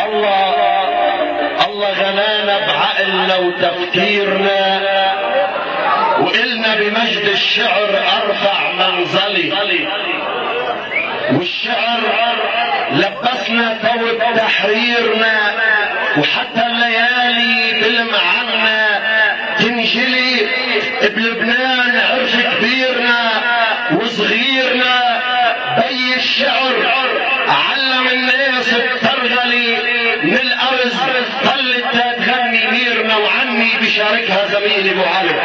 الله غنانا بعقلنا وتفكيرنا، وقلنا بمجد الشعر ارفع منزلي، والشعر لبسنا ثوب تحريرنا، وحتى الليالي بالمعنا تنجلي بلبنان عرف كبيرنا وصغيرنا. بي الشعر علم الناس الترغلي من الارز، ظلت تغني ميرنا، وعني بشاركها زميلي ابو علي.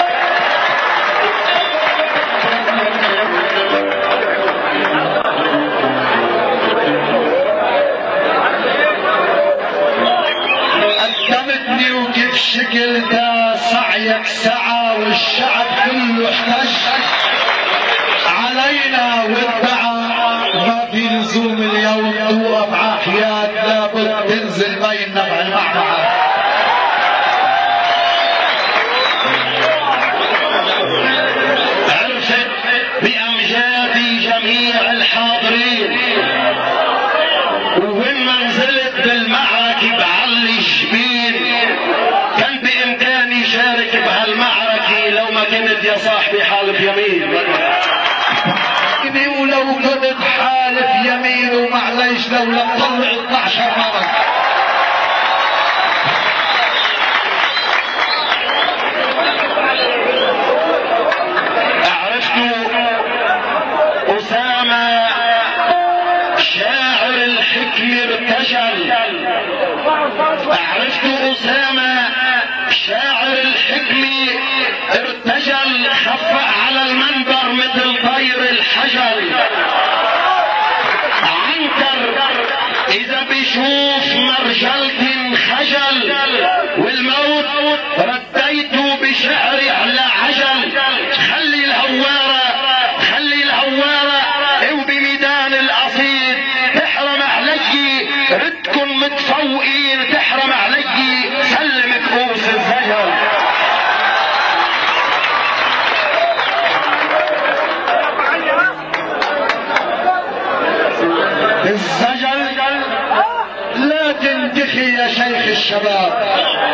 قدمتني وكيف شكل ده سعيك سعى، والشعب كله احتج علينا وادعى. ما في لزوم اليوم توقف عافيات، لابد تنزل بيننا بهالمعمعة. عرفت بأمجاد جميع الحاضرين، وين ما نزلت بالمعركة بعلي الجبين. كان بإمكاني شارك بهالمعركة لو ما كنت يا صاحبي حالف يمين، ولو كنت حالف يمين ومعليش لو لم طلع 12 مرة. عرفتوا أسامة شاعر الحكم ارتجل، عرفتوا أسامة شاعر الحكم ارتجل، خفق على المنبر مثل طير الحجل. عنتر إذا بيشوف مرجلة خجل، والموت رديته بشعري على عجل. خلي الهوارة وبميدان القصيد تحرم علي، ردكم متفوقين تحرم علي، سلم كؤوس الزجل. الزجل لا تنتخي يا شيخ الشباب،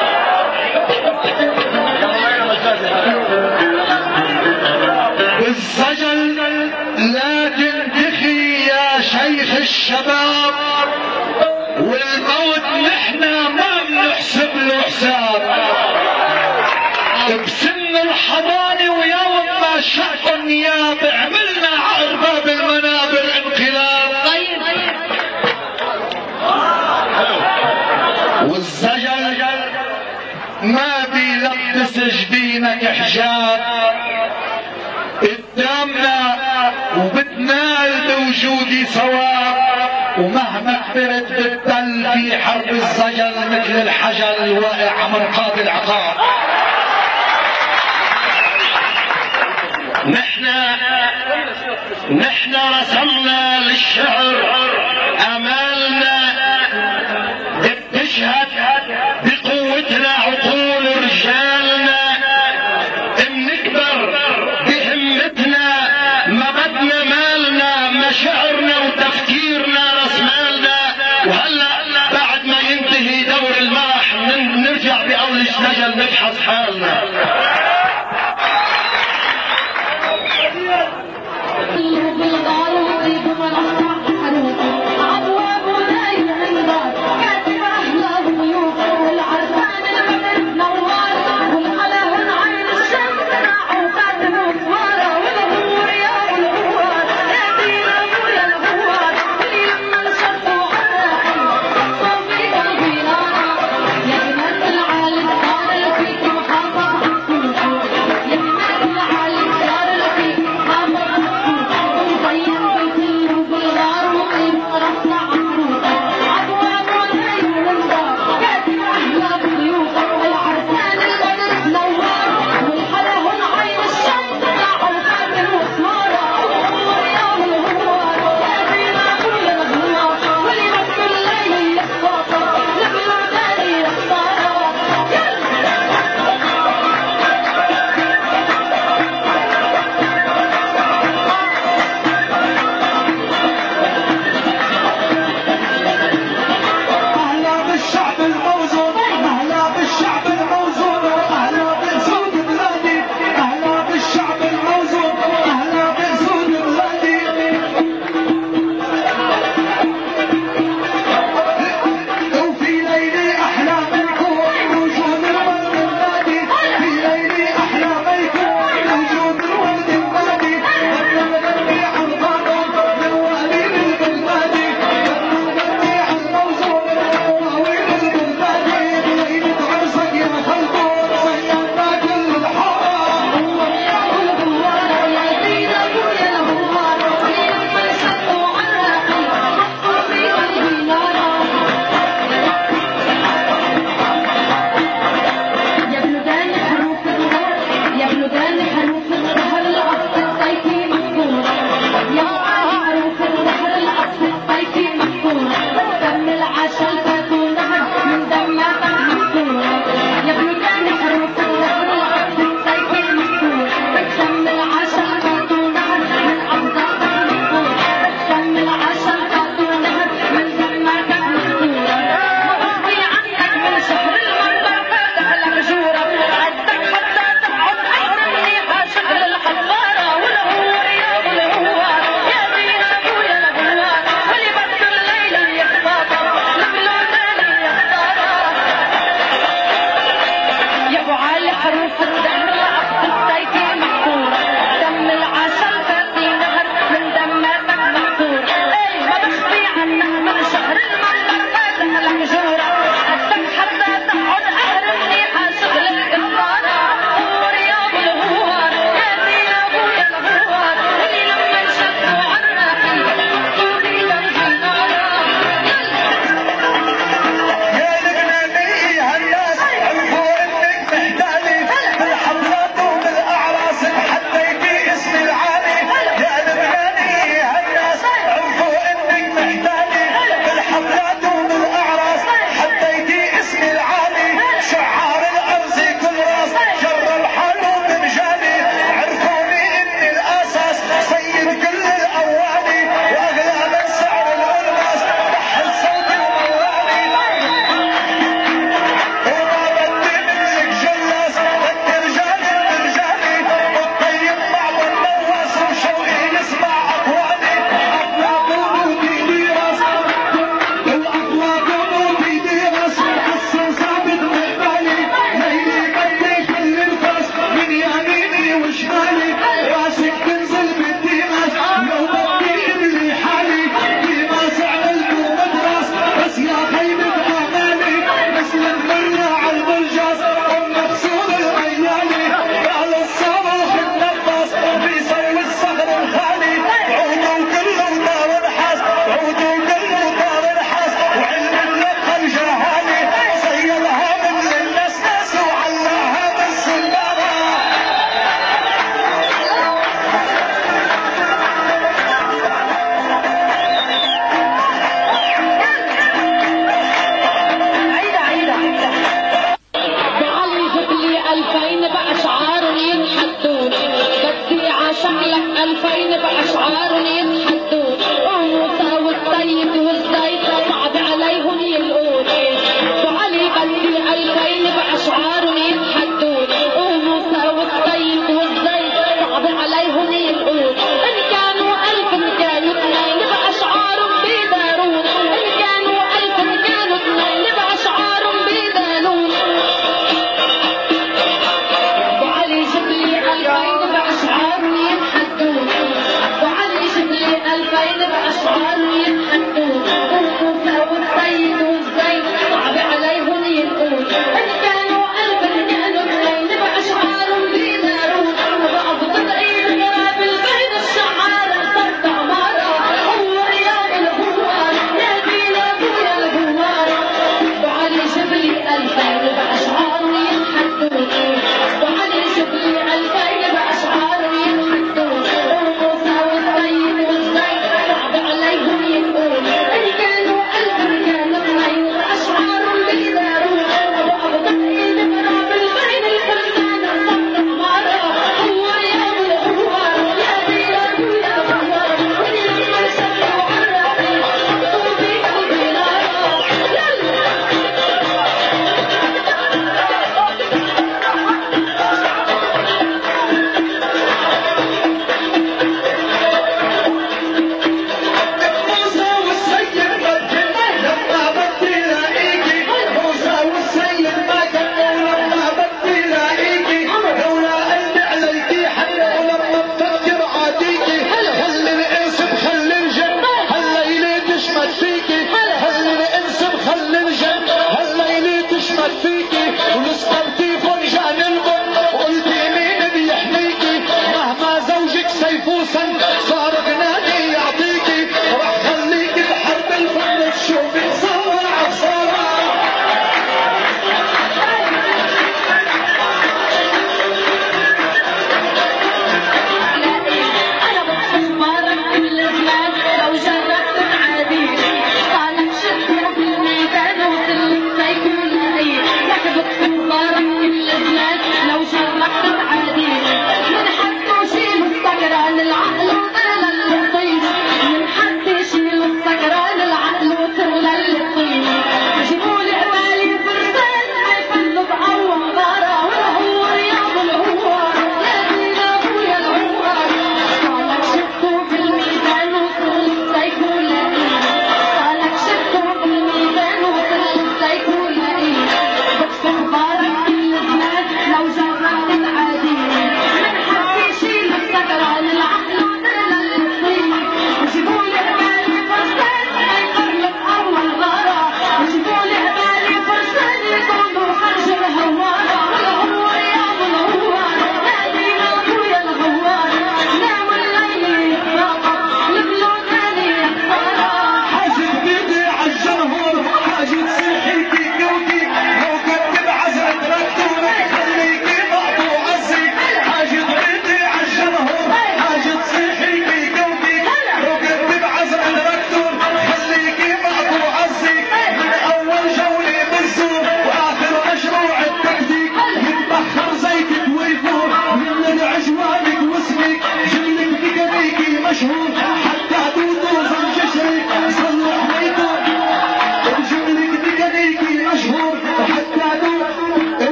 الزجل لا تنتخي يا شيخ الشباب، والموت نحنا ما بنحسب له حساب. بسن الحضانة ويوم ما شق النياب عملنا عرباب المنابر انقلاب. والزجل ما بيلبس جبينك حجاب، قدامنا وبتنال بوجودي ثواب، ومهما كبرت بتضل في حرب الزجل مثل الحجل واقع مرقاد العقاب. نحن رسمنا للشعر امالنا، بتشهد بقوتنا عقول رجالنا. بنكبر بهمتنا ما بدنا مالنا، مشاعرنا وتفكيرنا رسمالنا. وهلا بعد ما ينتهي دور المرح نرجع بأول السجل نبحث حالنا.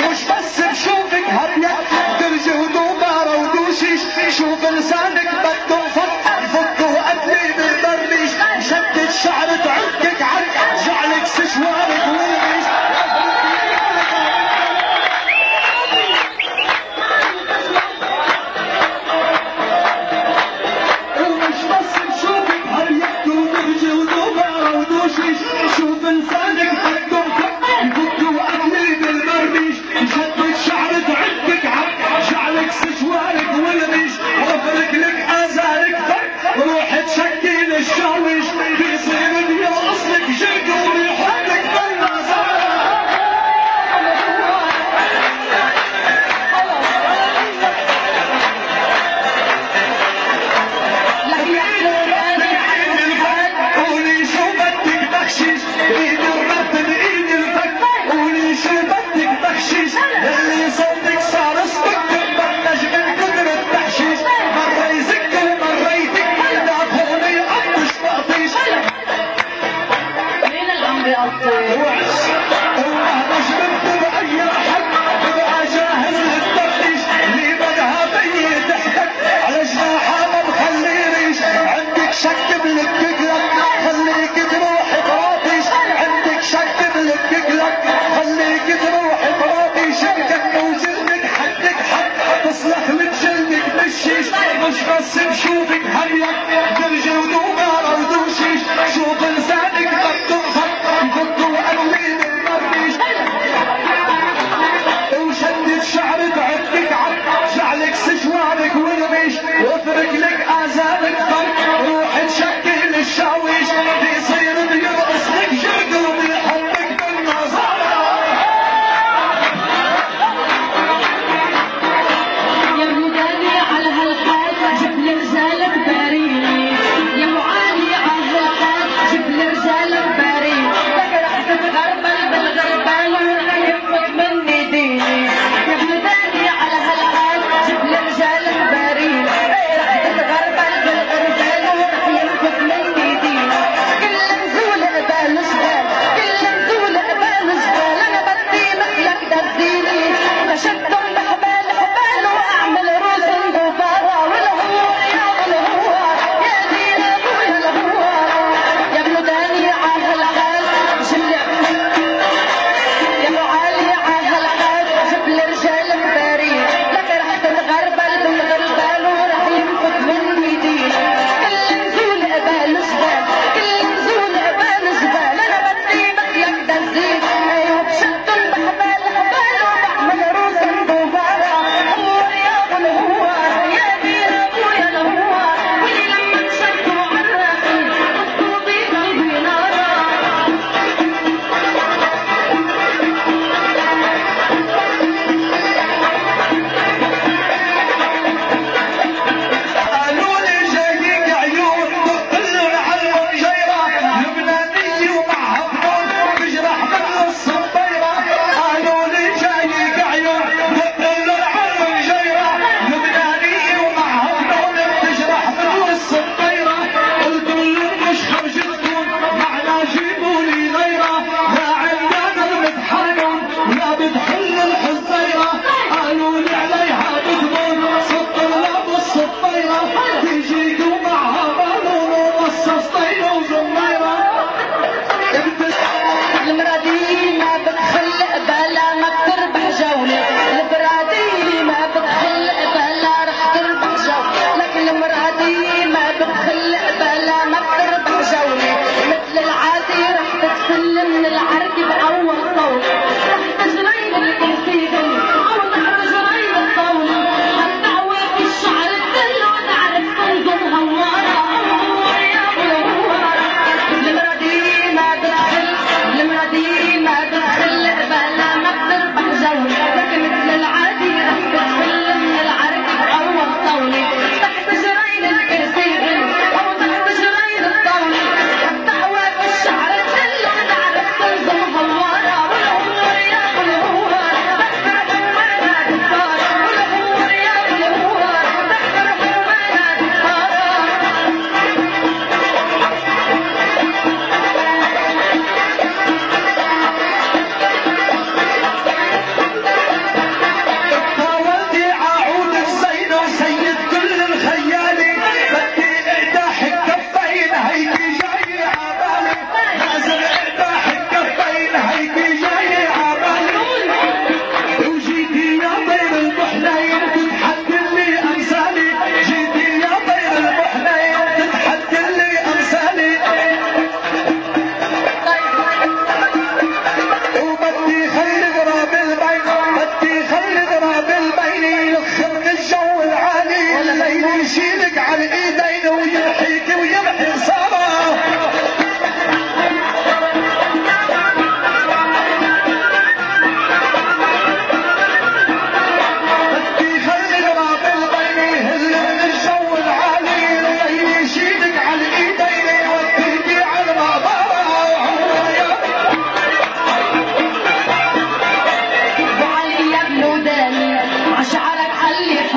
مش بس بشوفك هبية درج ودوبارة ودوشيش شوف لسانك بده فك يفك وقتلي بالبرميش شدد شعر تعكك عرق جعلك سشوارك ورميش ومش بس بشوفك هبية درج ودوبارة ودوشيش شوف لسانك بده فك يفك وقتلي بالبرميش شدد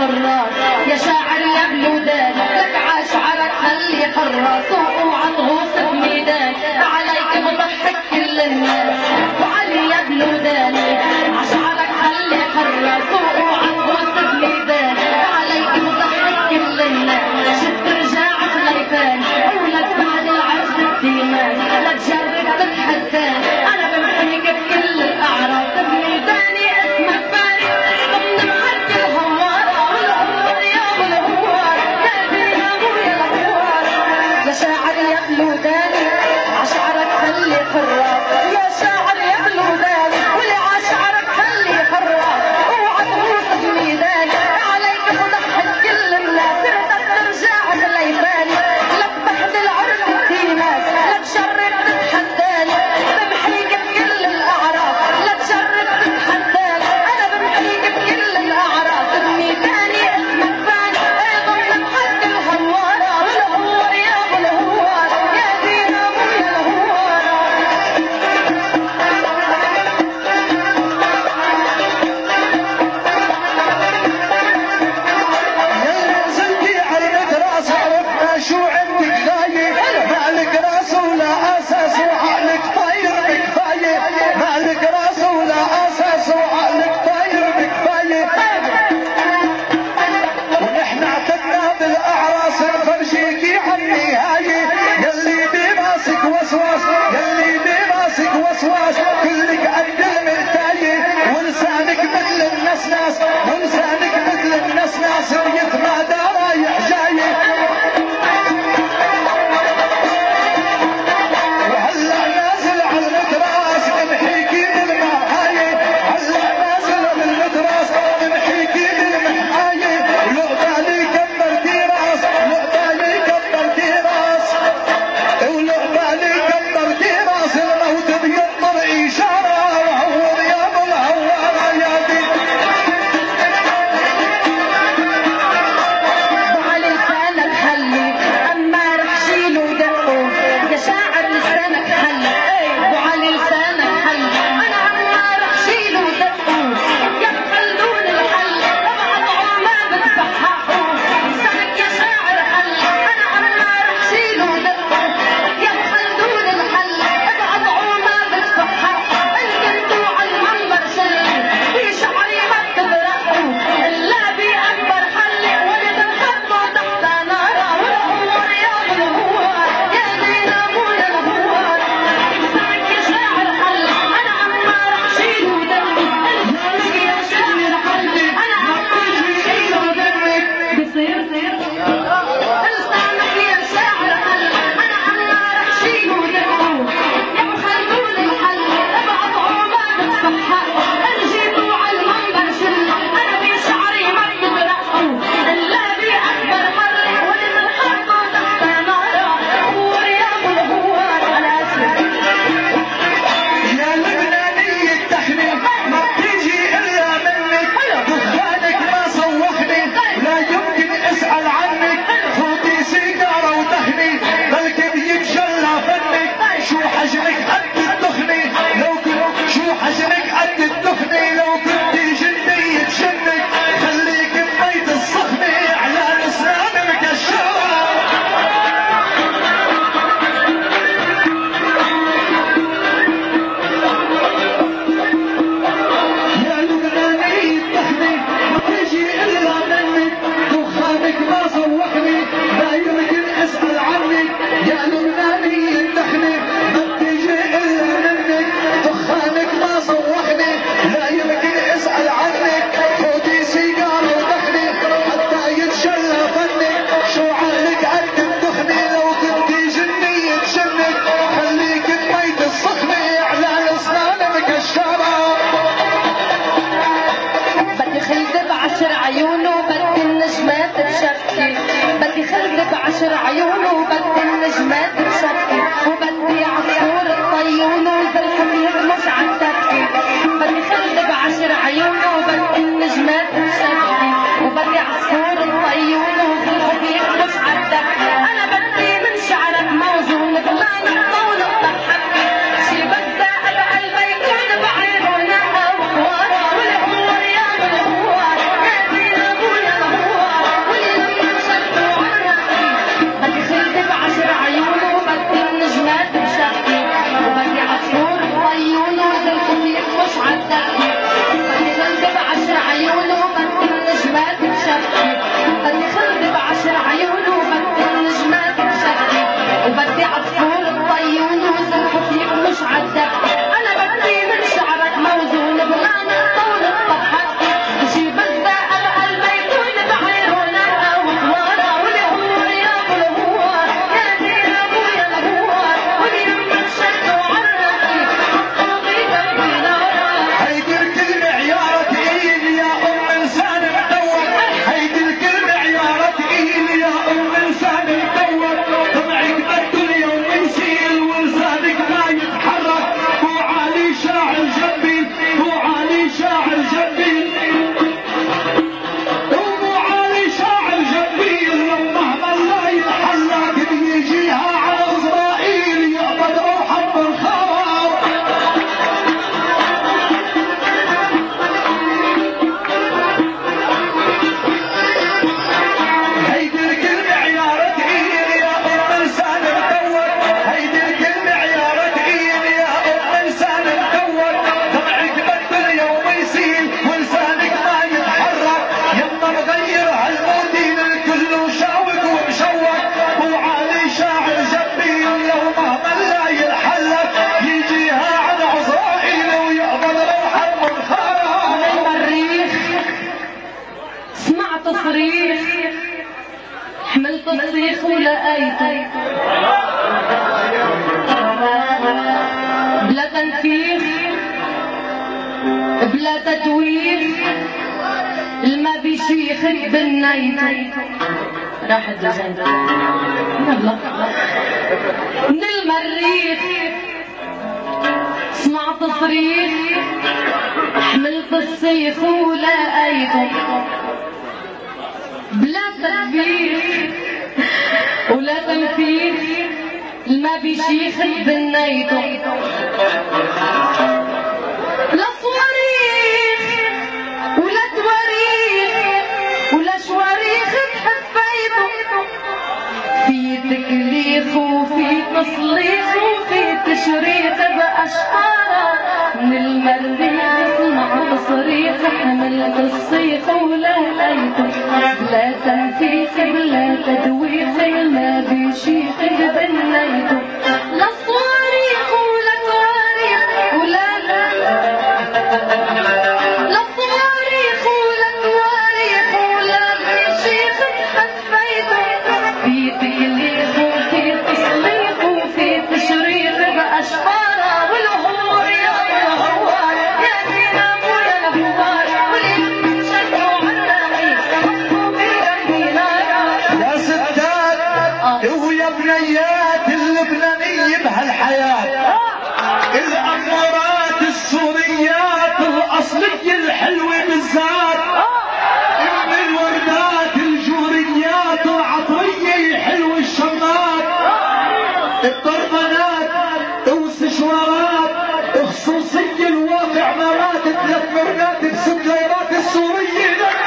حراس يا شاعر يا بلودان لك عاشعرك خلي حراس اوعى تغوص بميدان عليك بضحك كل الناس وعلي يا بلوداني عشعرك خلي حراس اوعى تغوص بميدان عليك بضحك كل الناس شد رجاعك غيبان ولك بعد العرس الديمان لا تجرب تتحدان انا بمحيك بكل الاعراض بميداني اسمك باري ضمن محك الهوارة والهوار يا والهوار يا دينا ابويا الهوار يا شاعر يا بلوداني عشعرك خلي حراس يا شاعر يا بلوداني واللي عشعرك خلي حراس اوعى تغوص بميداني عليك بضحك كل الناس ردك ترجع غليباني لك بحد العرس الديناس لا تشرب تتحداني بمحيك بكل الاعراض لا تشرب تتحداني انا بمحيك بكل الاعراض بميداني اسمك باني ضمن محك الهوارة والهوار يا والهوار يا دينا ابويا الهوار يا نزلتي علمت راس عرفنا شو عندك غاية مالك راس ولا اساس وعقلك طاير بكفاية مالك راس ولا اساس وعقلك طاير بكفاية ونحن اعتدنا بالاعراس نفرجيكي عالنهاية يلي براسك وسواس يلي براسك وسواس كلك قد المرتاية ولسانك مثل النسناس ولسانك مثل النسناس يتمادى رايح جاي وهلا نازل على المتراس امحيكي بالمحاية هلا نازل بالمتراس امحيكي بالمحاية ولو بالي كبرتي راس ولو بالي كبرتي راس ولو بالي كبرتي راس الموت بينطر اشارة وهور يا بالهوارة يا دي وعلى لسانك خلي اما رح شيله ودقه يا شاعر لسانك خلي وعلى لسانك خلي انا اما رح شيله ودقه يا خلون الحل ابعد عما بتفححوا لسانك يا شاعر خلي انا اما رح شيله ودقه يا خلون الحل ابعد عما بتفححوا انتوا على المنبر شلي في شعري ما بتبرقوا الا باكبر حلي ولد الخطوه تحت نارا والهوار يا والهوار يا دينا ابويا الهوار لسانك يا شاعر خلي انا اما رح شيله ودمك لسانك يا شاعر خلي انا اما رح شيله ودمك بصير لسانك يا شاعر خلي انا اما رح شيله ودمك يا خلون الحل ابعد عما بتفححوا انجيبوا على المنبر شلي انا بشعري ما بتبرقوا الا باكبر حري ولد الخطوه تحت نارا هو يا والهوار انا اسف يا لبناني التحمي ما بتيجي الا منك دخانك ما صوحني لا يمكن اسال عنك خذي سيجاره وتهني بلكي بيتجلى فنك شو حجمك قد الدخني لو كنت شو حجمك قد الدخني لو كنتي جنية جنك خليك ببيت الصخني على اسنان مكشرة يا لبناني التحني ما تجي الا منك دخانك ما صوحني لا يمكن اسال عنك يا لبناني التحني ما تجي الا منك دخانك ما صوحني لا يمكن اسال عنك خذي سيجاره وتحني حتى يتشلى فنك شو عقلك قد الدخني لو كنتي جنية جنك خليك ببيت الصخني على الاسنان مكشرة بدي خلد بعشر عيونه بدي النجمات تشكي بدي خلد بعشر عيونه بدي النجمات تشكي وبدي عصفور الطيون وزلكم يرمش عالتكي بدي خلد بعشر عيونه بدي النجمات تشكي وبدي عصفور الطيون وزلكم يرمش عالتكي انا بدي من شعرك موزون بلا نقطة ونقطة شي بدي ابقى البيكون بعينه ونقى وهوار والهوار يا والهوار يا دينا ابويا الهوار صريخ حملت الصيخ ولقيته بلا تنفيخ بلا تدوير الما بيشيخ بنيته راح الدجاج يلا من المريخ سمعت صريخ حملت الصيخ ولقيته بلا تدبير ولا تنفيخ الما بيشيخ بنيته لا صواريخ ولا تواريخ ولا شواريخ تحفيته في تكليخ وفي تصليخ وفي تشريخ بأشعاره من المريخ سمعت صريخ حملت الصيخ ولا لقيته بلا تنفيخ بلا تدويخ ما بيشيخ بنيته لا صواريخ ولا تواريخ ولا لا صواريخ ولا تواريخ ولا بيشيخ حفيته في تكليخ وفي تصليخ وفي تشريخ بأشعاره والهور يا الهوار يا دينا ويا الهوار واللي شكوا عالنبي حطوا بالقلبي نارا يا ستات ويا بنيات اللبنانية بهالحياة الأمورات السوريات الأصلية الحلوة بالذات من الوردات الجوريات العطرية الحلوة الشمات الطربانات والسشوارات خصوصية الواقع مرات 3 مرات ب6 ليرات السورية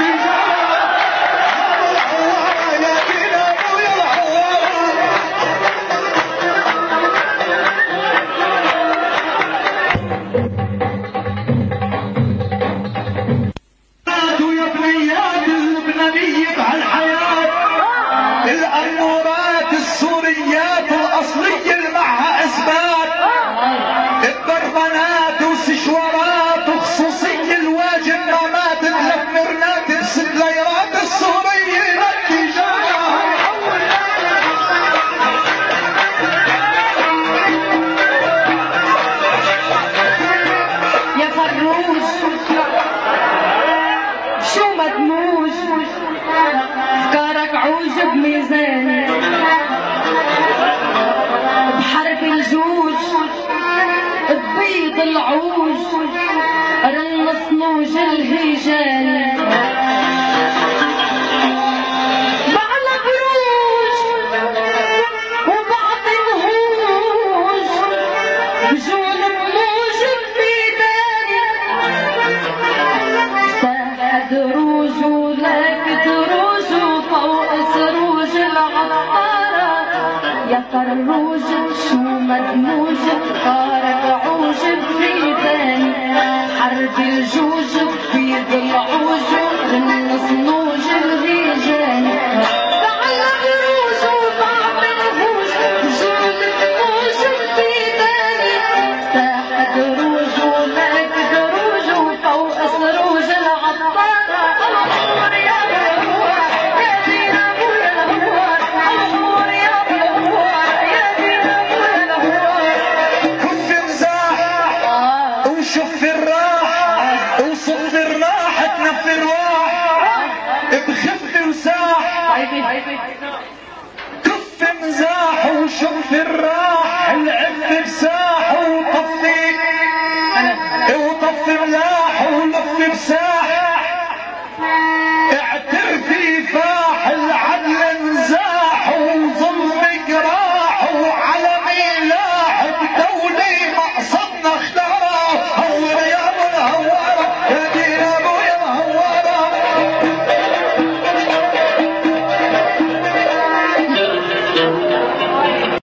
يا دينا ويا الحوار ويا بنيات اللبنانية بهالحياة الأمورات السوريات الأصلية اللي معها إثبات الضربانات والسشوارات وخصوصية الواجب نامات 3 مرات ب6 ليرات السورية يا فروج شو مدموج افكارك عوج بميزاني بحرف الجوج ببيض العوج رن صنوج الهيجاني بعلى بروج وبعطي نهوج بجون بموج بميداني دروج ولك دروج وفوق سروج العطارة يا فروج شو مدموج افكارك عوج بميداني حرب الجوج بيض العوج رن صنوج الهيجاني بعلى بروج وبعطي نهوج بجون بموج بميداني ساحة دروج ولك دروج وفوق سروج العطارة الأمور يا الهوار يا دينا ويا الهوار الأمور يا الهوار يا دينا ويا الهوار كف مزاح وشوف الراح وصف الراح تنف الراح بخف وساح كف مزاح وشوف الراح